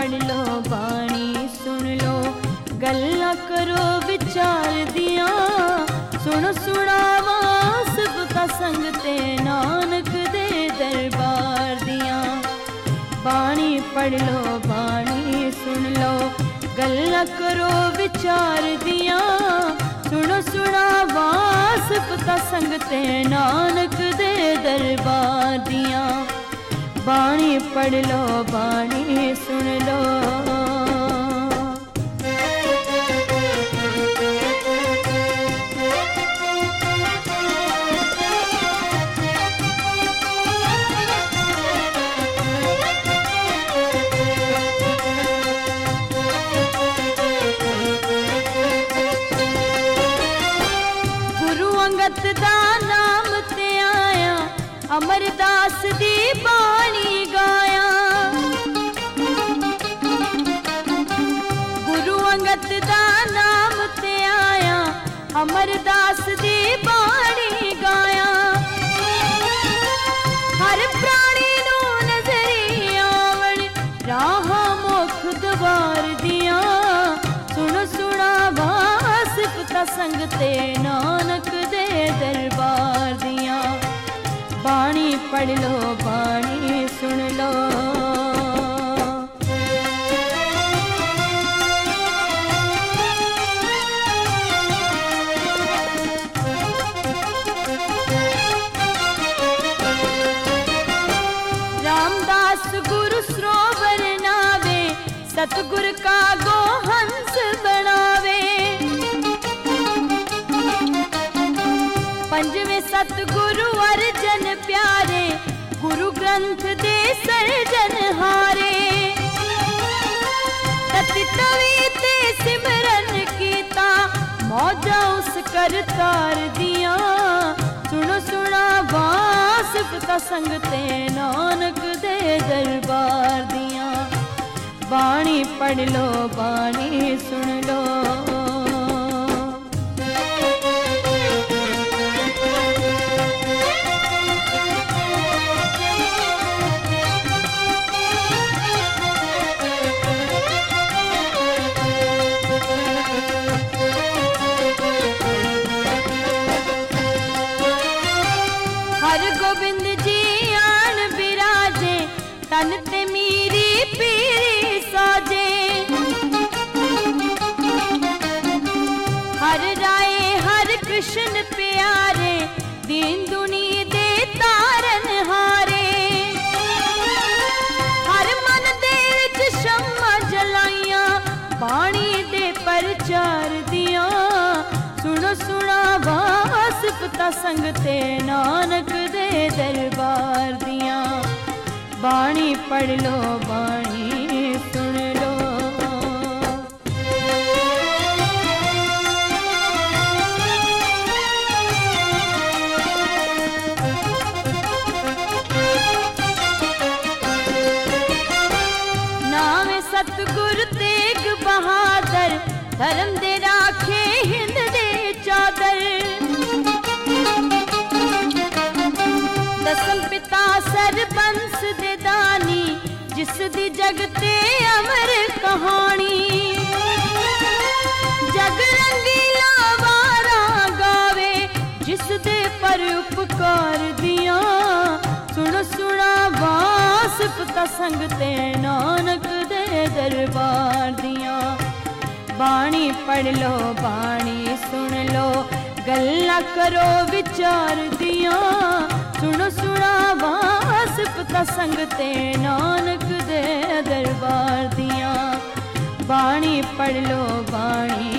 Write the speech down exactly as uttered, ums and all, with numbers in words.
पढ़ लो बाणी सुन लो गल्ला करो विचार दिया सुन सुनावा सबका संग ते नानक दे दरबार दिया। बाणी पढ़ लो बाणी सुन लो गल्ला करो विचार दिया सुनो सुनावा सबका संग ते नानक दे दरबार दिया। बाणी पढ़ लो बाणी सुन लो। अंगत दा नाम ते आया अमरदास दी बाणी गाया। गुरु अंगत दा नाम ते आया अमरदास दी बाणी गाया। हर प्राणी नू नजरी आवण राह मुख द्वार दिया सुन सुनावा सिफता संग ते नानक दे दरबार दिया। बाणी पढ़ लो बाणी सुन लो। रामदास गुरु सरोवर नावे सतगुर का गो हंस बनावे। पंजवें सतगुरु अर्जन प्यारे गुरु ग्रंथ दे सर्जन हारे। तति तवी ते सिमरन कीता मौजा उस करतार दिया सुनो सुनावा सिफता संग ते नानक दे दरबार दिया। बाणी पढ़ लो बाणी सुन लो। हर गोबिंद जी आन बिराजे तन ते मीरी पीरी साजे। हर राय हर कृष्ण प्यारे दीन दुनी दे तारन हारे। हर मन दे विच शम्मा जलाइया बाणी दे प्रचार दिया सुनो सुनावा सिफता संग ते नानक दे दरबार दिया। बाणी पढ़ लो बाणी सुन लो। नाम सतगुर तेग बहादुर धर्म दे राखे हिंद दे चादर। दसम पिता सरबंस दे दानी जिस दी जगते अमर कहानी। जग रंगीला वारा गावे जिस दे पर उपकार दिया सुन सुनावा सिफता संग ते नानक दे दरबार दिया। बाणी पढ़ लो बाणी सुन लो गल्ला करो विचार दिया सुनो सुनावा सिफता संग ते नानक दे दरबार दिया। बाणी पढ़ लो बाणी